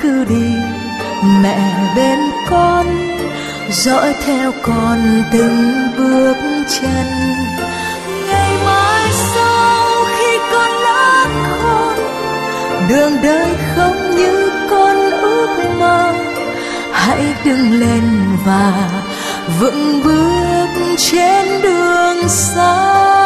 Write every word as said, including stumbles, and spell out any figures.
cứ đi, mẹ bên con, dõi theo con từng bước chân. Ngày mai sau khi con lớn khôn, đường đời không như con ước mơ, hãy đứng lên và vững bước trên đường xa.